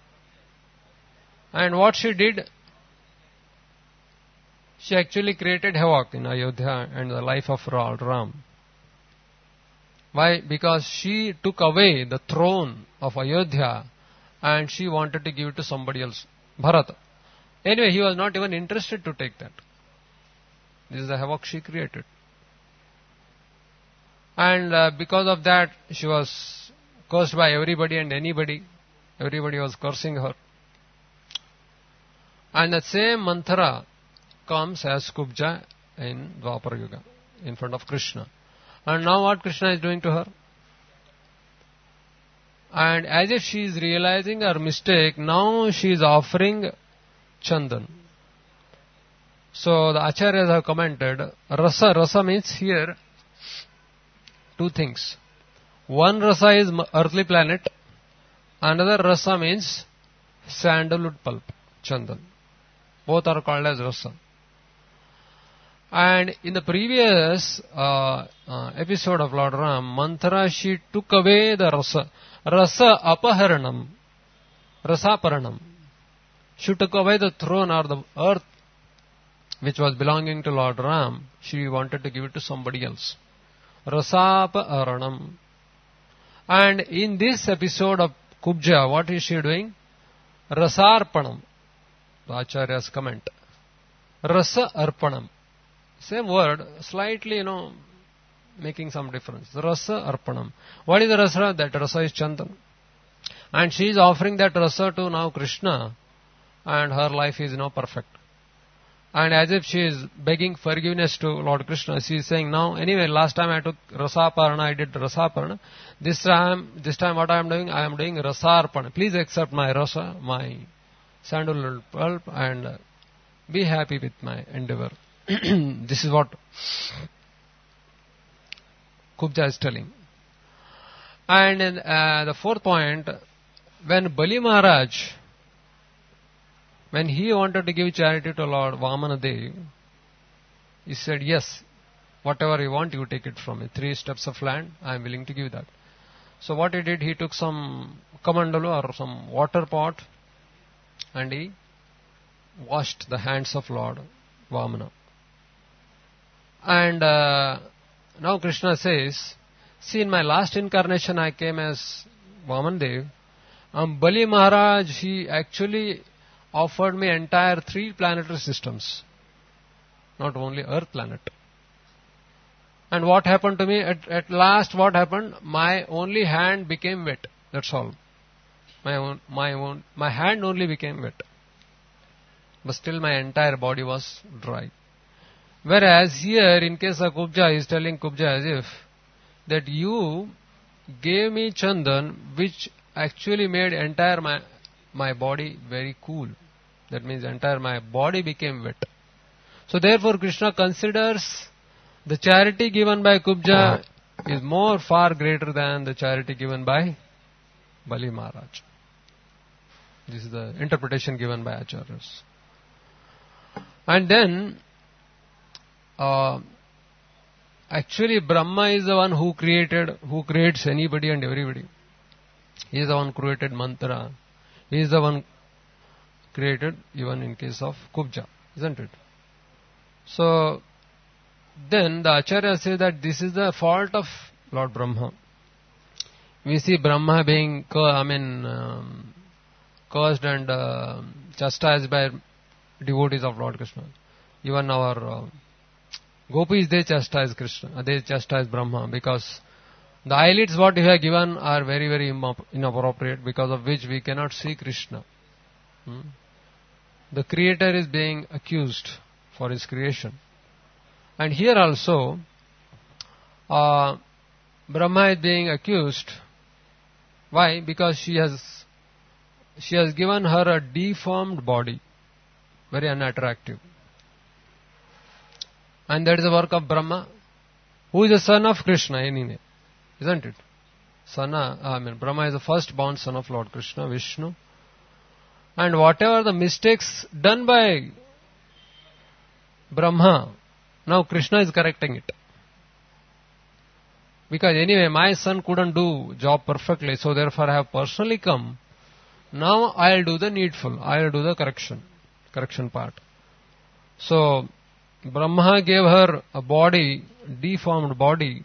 And what she did? She actually created havoc in Ayodhya and the life of Lord Ram. Why? Because she took away the throne of Ayodhya and she wanted to give it to somebody else, Bharata. Anyway, he was not even interested to take that. This is the havoc she created. And uh, because of that, she was cursed by everybody and anybody. Everybody was cursing her. And that same Manthara comes as Kubja in Dwapara Yuga, in front of Krishna. And now what Krishna is doing to her? And as if she is realizing her mistake, now she is offering Chandan. So the Acharyas have commented, Rasa, Rasa means here two things. One Rasa is earthly planet, another Rasa means sandalwood pulp, Chandan. Both are called as Rasa. And in the previous uh, uh, episode of Lord Ram, Manthara, she took away the Rasa. Rasa apaharanam, Rasaparanam. She took away the throne or the earth which was belonging to Lord Ram. She wanted to give it to somebody else. Rasaparanam. And in this episode of Kubja, what is she doing? Rasarpanam. The Acharya's comment. Rasa arpanam. Same word, slightly, you know, making some difference. Rasa arpanam. What is the rasa? That rasa is Chandan. And she is offering that rasa to now Krishna, and her life is now perfect. And as if she is begging forgiveness to Lord Krishna, she is saying, now, anyway, last time I took Rasaparana, I did Rasaparana. This time, this time what I am doing? I am doing Rasarpana. Please accept my rasa, my sandalwood pulp, and uh, be happy with my endeavor. This is what Kubja is telling. And in, uh, the fourth point, when Bali Maharaj, when he wanted to give charity to Lord Vamanadev, he said, yes, whatever you want, you take it from me. Three steps of land, I am willing to give that. So what he did, he took some kamandalu or some water pot and he washed the hands of Lord Vamana. And uh, now Krishna says, see, in my last incarnation I came as Vamanadev. Um, Bali Maharaj, he actually offered me entire three planetary systems, not only Earth planet. And what happened to me? At, at last what happened? My only hand became wet. That's all. My own, my own, my hand only became wet. But still my entire body was dry. Whereas here, in case of Kubja, he is telling Kubja as if that you gave me Chandan, which actually made entire my, my body very cool. That means entire my body became wet. So therefore Krishna considers the charity given by Kubja is more far greater than the charity given by Bali Maharaj. This is the interpretation given by Acharyas. And then, uh, actually Brahma is the one who created, who creates anybody and everybody. He is the one who created mantra. He is the one created even in case of Kubja, isn't it? So, then the Acharya says that this is the fault of Lord Brahma. We see Brahma being, I mean, um, cursed and uh, chastised by devotees of Lord Krishna. Even our uh, gopis, they chastise Krishna, they chastise Brahma, because the eyelids what we have given are very, very inappropriate, because of which we cannot see Krishna. Hmm? The creator is being accused for his creation. And here also, uh, Brahma is being accused. Why? Because she has she has given her a deformed body, very unattractive. And that is the work of Brahma, who is the son of Krishna anyway, isn't it? Son, I mean, Brahma is the first-born son of Lord Krishna, Vishnu. And whatever the mistakes done by Brahma, now Krishna is correcting it. Because anyway, my son couldn't do job perfectly, so therefore I have personally come. Now I'll do the needful, I'll do the correction, correction part. So, Brahma gave her a body, deformed body,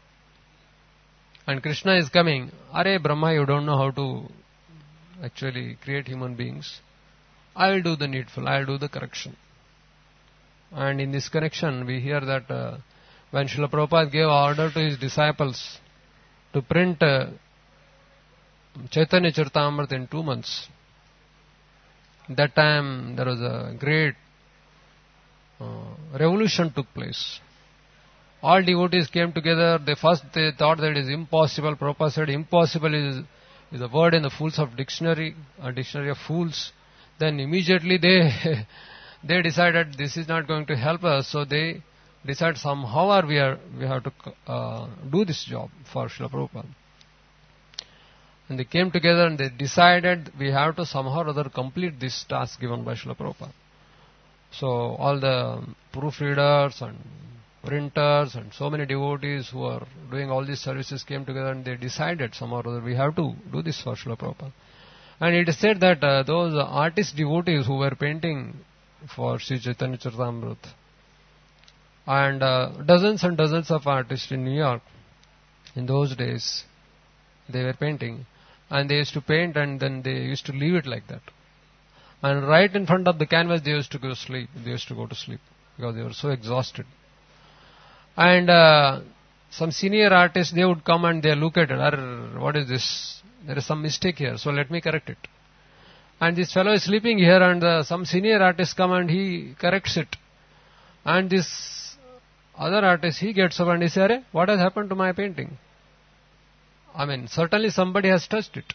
and Krishna is coming. Are Brahma, you don't know how to actually create human beings. I will do the needful, I will do the correction. And in this connection, we hear that uh, when Srila Prabhupada gave order to his disciples to print uh, Chaitanya Charitamrita in two months, that time there was a great uh, revolution took place. All devotees came together. They first they thought that it is impossible. Prabhupada said impossible is, is a word in the Fools of Dictionary, a dictionary of fools. Then immediately they they decided this is not going to help us, so they decided somehow or we are we have to uh, do this job for Srila Prabhupada. And they came together and they decided we have to somehow or other complete this task given by Srila Prabhupada. So all the proofreaders and printers and so many devotees who are doing all these services came together and they decided somehow or other we have to do this for Srila Prabhupada. And it is said that uh, those artist devotees who were painting for Sri Chaitanya Charitamrita and uh, dozens and dozens of artists in New York in those days, they were painting and they used to paint and then they used to leave it like that. And right in front of the canvas they used to go to sleep. They used to go to sleep because they were so exhausted. And uh, some senior artists, they would come and they look at it. What is this? There is some mistake here, so let me correct it. And this fellow is sleeping here and uh, some senior artist come and he corrects it. And this other artist, he gets up and he says, Arey, what has happened to my painting? I mean, certainly somebody has touched it.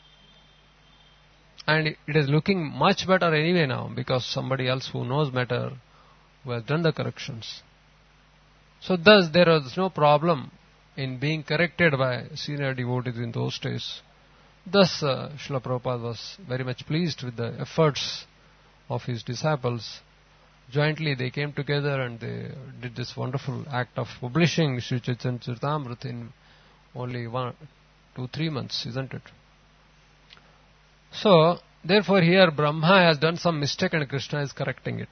And it is looking much better anyway now because somebody else who knows better, who has done the corrections. So thus there was no problem in being corrected by senior devotees in those days. Thus uh, Srila Prabhupada was very much pleased with the efforts of his disciples. Jointly they came together and they did this wonderful act of publishing Sri Chaitanya Charitamrita in only one, two, three months, isn't it? So, therefore here Brahma has done some mistake and Krishna is correcting it.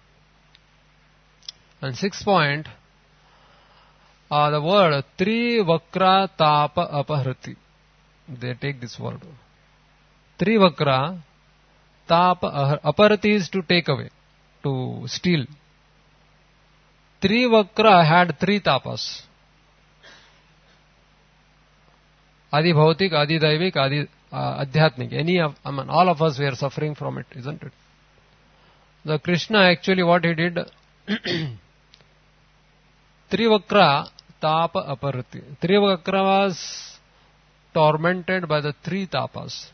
And sixth point, uh, the word Trivakra Tapa Apahrati. They take this word. Trivakra Tapa Aparati is to take away, to steal. Trivakra had three tapas. Adi bhautik, adi daivik, adi uh, adhyatmik. Any of, I mean, all of us, we are suffering from it, isn't it? The Krishna, actually what he did, Trivakra tapa aparati. Trivakra was tormented by the three tapas.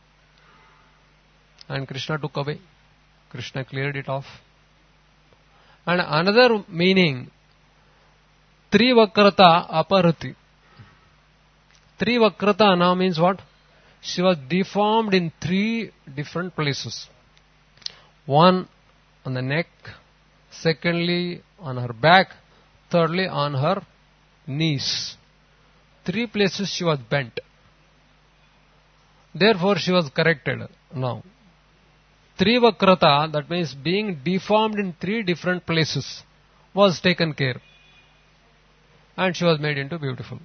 And Krishna took away. Krishna cleared it off. And another meaning, Trivakrata aparati. Trivakrata now means what? She was deformed in three different places. One on the neck, secondly on her back, thirdly on her knees. Three places she was bent. Therefore she was corrected now. Trivakrata, that means being deformed in three different places, was taken care. And she was made into beautiful.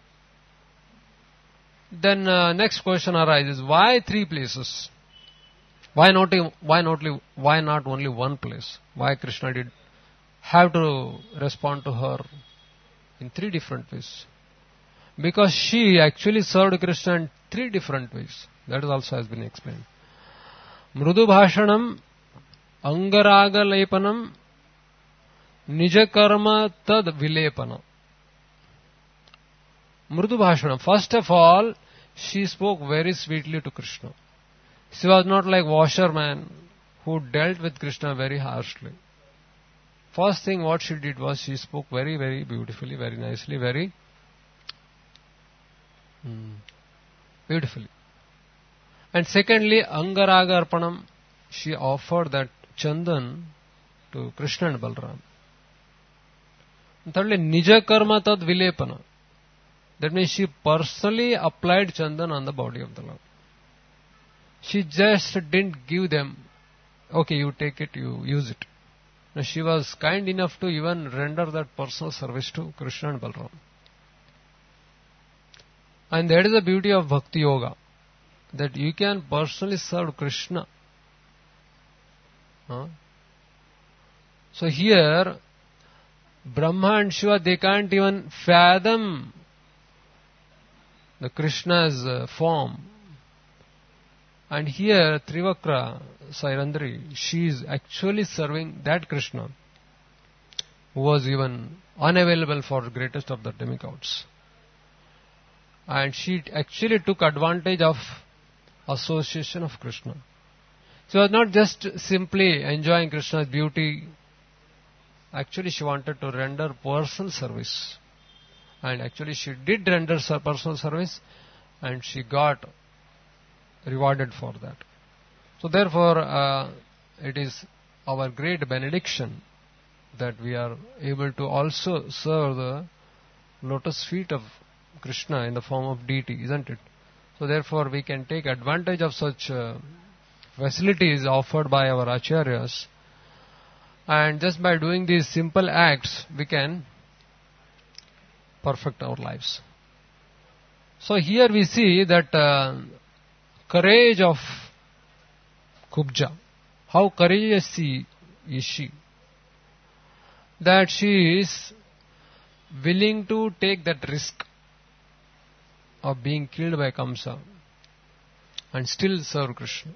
Then uh, next question arises, why three places? Why not, why not, why not only one place? Why Krishna did have to respond to her in three different ways? Because she actually served Krishna in three different ways. That also has been explained. Mrudu bhashanam, angaraga lepanam, nijakarma tad vilepana. Mrudu bhashanam. First of all, she spoke very sweetly to Krishna. She was not like washerman who dealt with Krishna very harshly. First thing what she did was she spoke very, very beautifully, very nicely, very hmm, beautifully. And secondly, Angaraga Arpanam, she offered that chandan to Krishna and Balram. And thirdly, Nija Karma Tad Vilepana. That means she personally applied chandan on the body of the Lord. She just didn't give them, okay, you take it, you use it. Now she was kind enough to even render that personal service to Krishna and Balram. And that is the beauty of Bhakti Yoga, that you can personally serve Krishna. Huh? So here, Brahma and Shiva, they can't even fathom the Krishna's uh, form. And here, Trivakra, Sairandri, she is actually serving that Krishna who was even unavailable for the greatest of the demigods. And she actually took advantage of association of Krishna. She was not just simply enjoying Krishna's beauty. Actually, she wanted to render personal service. And actually, she did render personal service, and she got rewarded for that. So therefore, uh, it is our great benediction that we are able to also serve the lotus feet of Krishna in the form of deity, isn't it? So therefore, we can take advantage of such uh, facilities offered by our acharyas, and just by doing these simple acts, we can perfect our lives. So here we see that uh, courage of Kubja, how courageous is she, that she is willing to take that risk of being killed by Kamsa and still serve Krishna.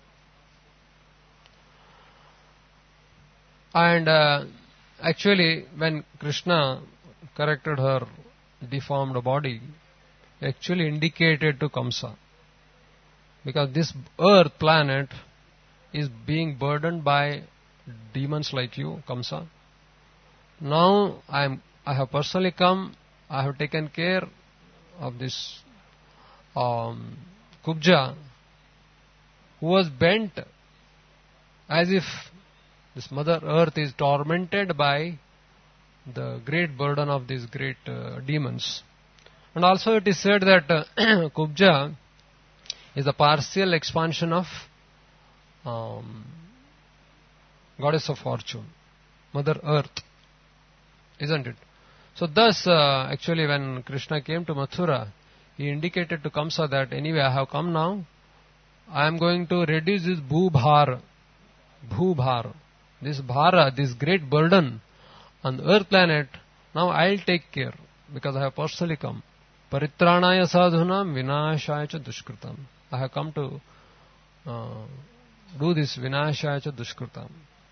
And uh, actually, when Krishna corrected her deformed body, actually indicated to Kamsa, because this earth planet is being burdened by demons like you, Kamsa. Now I am, I have personally come, I have taken care of this um, Kubja, who was bent as if this Mother Earth is tormented by the great burden of these great uh, demons. And also it is said that uh, Kubja is a partial expansion of um, Goddess of Fortune, Mother Earth, isn't it? So thus, uh, actually when Krishna came to Mathura, he indicated to Kamsa that anyway I have come now, I am going to reduce this Bhubhar, Bhubhar, this Bhara, this great burden on the earth planet. Now I'll take care because I have personally come. Paritranaya sadhunam vinashaya cha dushkritam. I have come to uh, do this vinashaya cha dushkritam.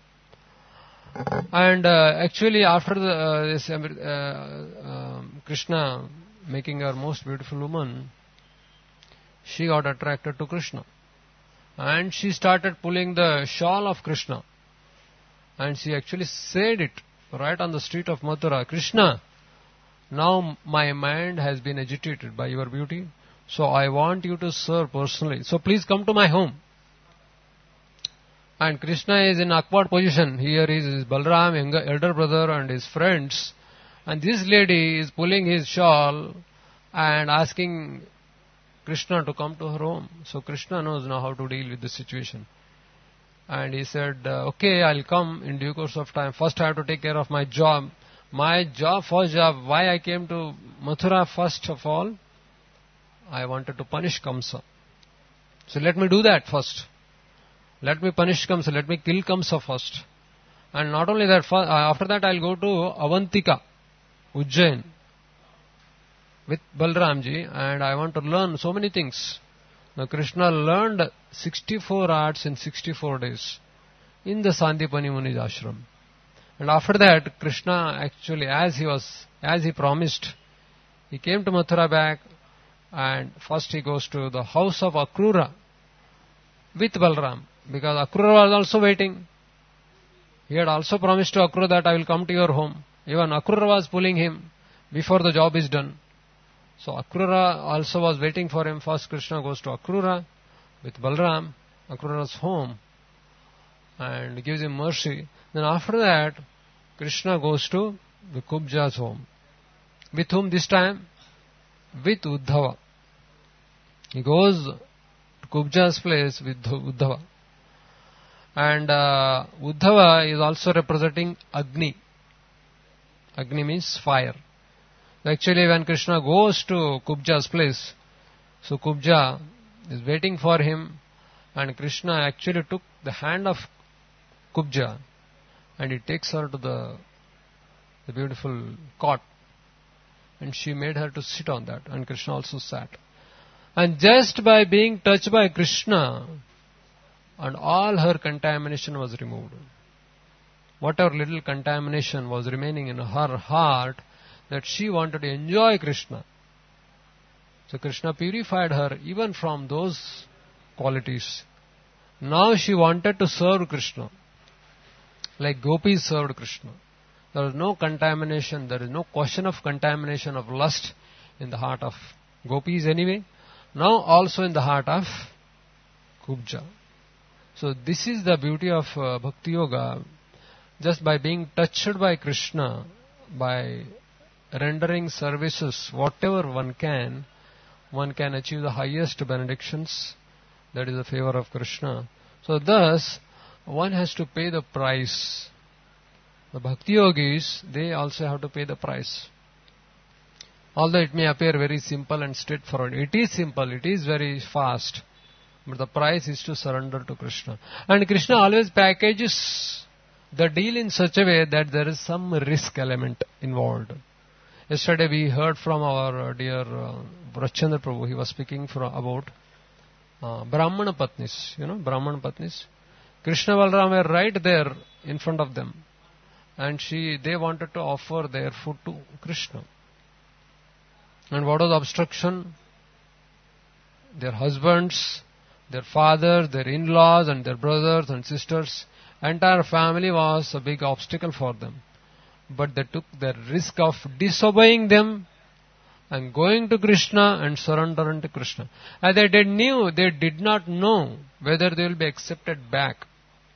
And uh, actually after the, uh, this uh, uh, Krishna making her most beautiful woman, she got attracted to Krishna. And she started pulling the shawl of Krishna. And she actually said it right on the street of Mathura, Krishna, now my mind has been agitated by your beauty, so I want you to serve personally. So please come to my home. And Krishna is in awkward position. Here is his Balram, younger, elder brother, and his friends. And this lady is pulling his shawl and asking Krishna to come to her home. So Krishna knows now how to deal with the situation. And he said, uh, okay, I'll come in due course of time. First I have to take care of my job. My job, first job, why I came to Mathura first of all, I wanted to punish Kamsa. So let me do that first. Let me punish Kamsa, let me kill Kamsa first. And not only that, after that I'll go to Avantika, Ujjain, with Balramji, and I want to learn so many things. Now Krishna learned sixty-four arts in sixty-four days in the Sandipani Muni's ashram. And after that, Krishna actually, as he was, as he promised, he came to Mathura back, and first he goes to the house of Akrura with Balram, because Akrura was also waiting. He had also promised to Akrura that I will come to your home. Even Akrura was pulling him before the job is done. So Akrura also was waiting for him. First Krishna goes to Akrura with Balram, Akrura's home, and gives him mercy. Then after that, Krishna goes to the Kubja's home. With whom this time? With Uddhava. He goes to Kubja's place with Uddhava. And uh, Uddhava is also representing Agni. Agni means fire. Actually, when Krishna goes to Kubja's place, so Kubja is waiting for him, and Krishna actually took the hand of Kubja and he takes her to the, the beautiful cot, and she made her to sit on that, and Krishna also sat. And just by being touched by Krishna, and all her contamination was removed. Whatever little contamination was remaining in her heart, that she wanted to enjoy Krishna. So Krishna purified her even from those qualities. Now she wanted to serve Krishna, like gopis served Krishna. There is no contamination, there is no question of contamination of lust in the heart of gopis anyway. Now also in the heart of Kubja. So this is the beauty of uh, Bhakti Yoga. Just by being touched by Krishna, by rendering services, whatever one can, one can achieve the highest benedictions. That is the favor of Krishna. So thus, one has to pay the price. The Bhakti Yogis, they also have to pay the price. Although it may appear very simple and straightforward, it is simple, it is very fast, but the price is to surrender to Krishna. And Krishna always packages the deal in such a way that there is some risk element involved. Yesterday we heard from our uh, dear uh, Rachandra Prabhu, he was speaking for, about uh, Brahmana Patnis, you know, Brahmana Patnis. Krishna Balram were right there in front of them, and she, they wanted to offer their food to Krishna. And what was the obstruction? Their husbands, their fathers, their in-laws, and their brothers and sisters, entire family was a big obstacle for them. But they took the risk of disobeying them and going to Krishna and surrendering to Krishna. And they did knew, they did not know whether they will be accepted back.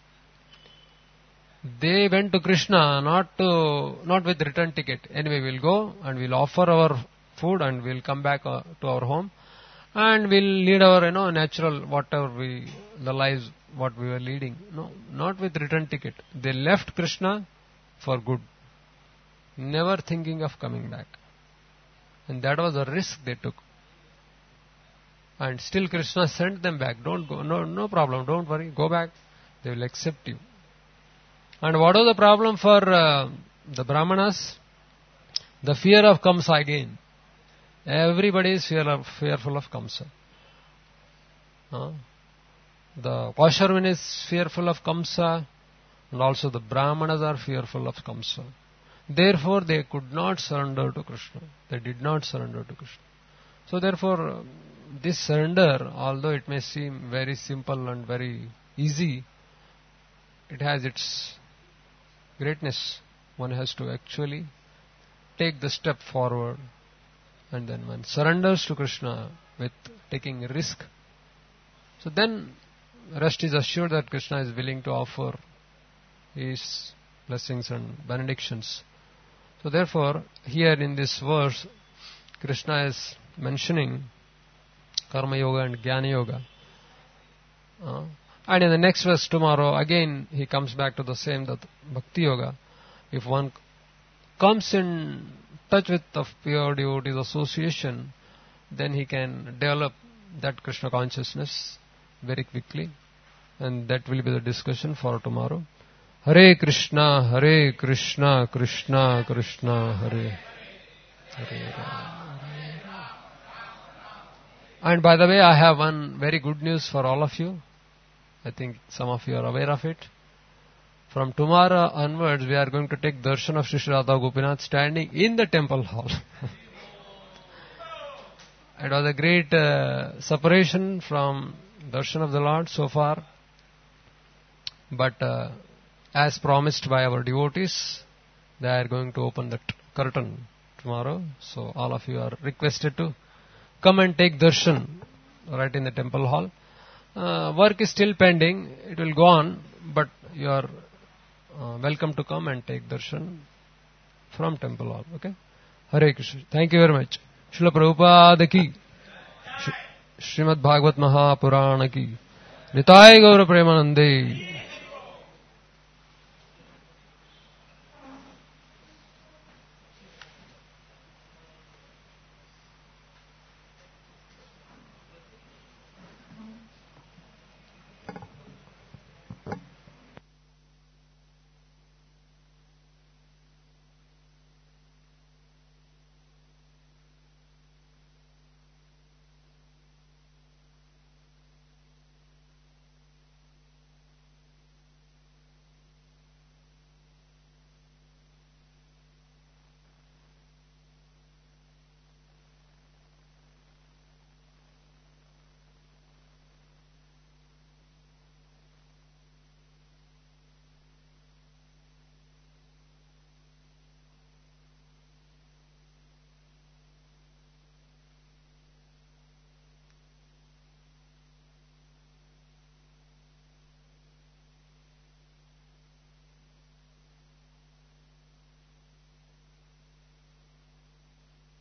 They went to Krishna not to, not with return ticket. Anyway, we'll go and we'll offer our food and we'll come back uh, to our home and we'll lead our, you know, natural, whatever we, the lives, what we were leading. No, not with return ticket. They left Krishna for good, never thinking of coming back. And that was a risk they took. And still Krishna sent them back. Don't go, no, no problem, don't worry, go back. They will accept you. And what was the problem for uh, the Brahmanas? The fear of Kamsa again. Everybody is fear of, fearful of Kamsa. Uh, the washerman is fearful of Kamsa, and also the Brahmanas are fearful of Kamsa. Therefore, they could not surrender to Krishna. They did not surrender to Krishna. So therefore, this surrender, although it may seem very simple and very easy, it has its greatness. One has to actually take the step forward, and then one surrenders to Krishna with taking a risk. So then rest is assured that Krishna is willing to offer his blessings and benedictions. So therefore, here in this verse, Krishna is mentioning Karma Yoga and Jnana Yoga. Uh, and in the next verse tomorrow, again he comes back to the same, that Bhakti Yoga. If one comes in touch with the pure devotees association, then he can develop that Krishna consciousness very quickly. And that will be the discussion for tomorrow. Hare Krishna, Hare Krishna, Krishna Krishna, Hare Hare. And by the way, I have one very good news for all of you. I think some of you are aware of it. From tomorrow onwards, we are going to take darshan of Sri Radha Gopinath standing in the temple hall. It was a great uh, separation from darshan of the Lord so far. But uh, as promised by our devotees, they are going to open that curtain tomorrow. So all of you are requested to come and take darshan right in the temple hall. Uh, work is still pending. It will go on, but you are uh, welcome to come and take darshan from temple hall. Okay? Hare Krishna. Thank you very much. Srila Prabhupada ki, Srimad Bhagavad Mahapurana ki, Nitai Gaura Premanande.